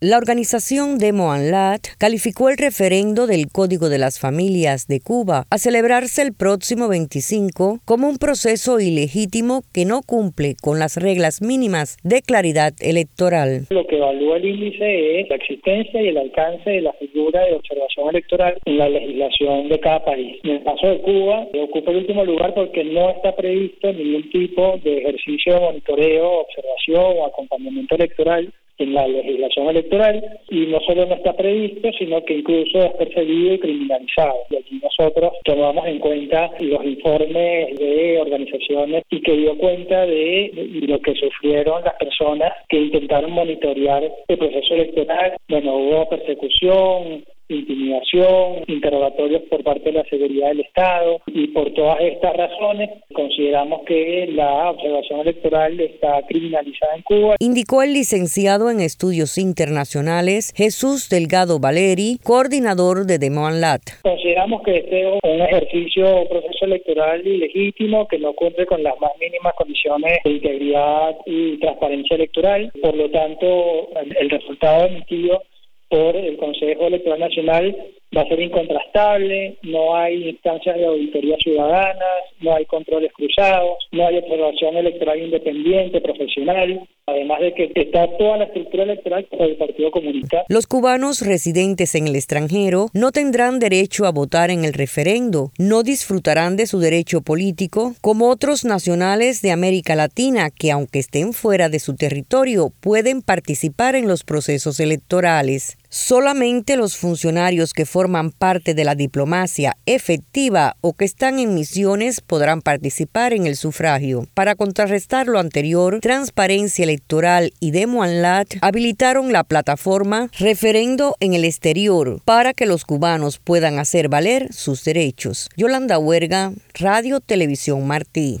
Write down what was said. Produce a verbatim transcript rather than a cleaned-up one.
La organización Demo and Lat calificó el referendo del Código de las Familias de Cuba a celebrarse el próximo veinticinco como un proceso ilegítimo que no cumple con las reglas mínimas de claridad electoral. Lo que evalúa el índice es la existencia y el alcance de la figura de observación electoral en la legislación de cada país. En el caso de Cuba, ocupa el último lugar porque no está previsto ningún tipo de ejercicio de monitoreo, observación o acompañamiento electoral en la legislación electoral, y no solo no está previsto, sino que incluso es perseguido y criminalizado. Y allí nosotros tomamos en cuenta los informes de organizaciones y que dio cuenta de, de lo que sufrieron las personas que intentaron monitorear el proceso electoral. Bueno, hubo persecución, intimidación, interrogatorios por parte de la seguridad del Estado, y por todas estas razones consideramos que la observación electoral está criminalizada en Cuba. Indicó el licenciado en Estudios Internacionales Jesús Delgado Valeri, coordinador de Demo and Lat. Consideramos que este es un ejercicio, un proceso electoral ilegítimo que no cumple con las más mínimas condiciones de integridad y transparencia electoral. Por lo tanto, el resultado emitido por el Consejo Electoral Nacional va a ser incontrastable, no hay instancias de auditoría ciudadanas, no hay controles cruzados, no hay observación electoral independiente, profesional, además de que está toda la estructura electoral por el Partido Comunista. Los cubanos residentes en el extranjero no tendrán derecho a votar en el referendo, no disfrutarán de su derecho político como otros nacionales de América Latina que, aunque estén fuera de su territorio, pueden participar en los procesos electorales. Solamente los funcionarios que forman parte de la diplomacia efectiva o que están en misiones podrán participar en el sufragio. Para contrarrestar lo anterior, Transparencia Electoral y Demo and Lat habilitaron la plataforma Referendo en el Exterior para que los cubanos puedan hacer valer sus derechos. Yolanda Huerga, Radio Televisión Martí.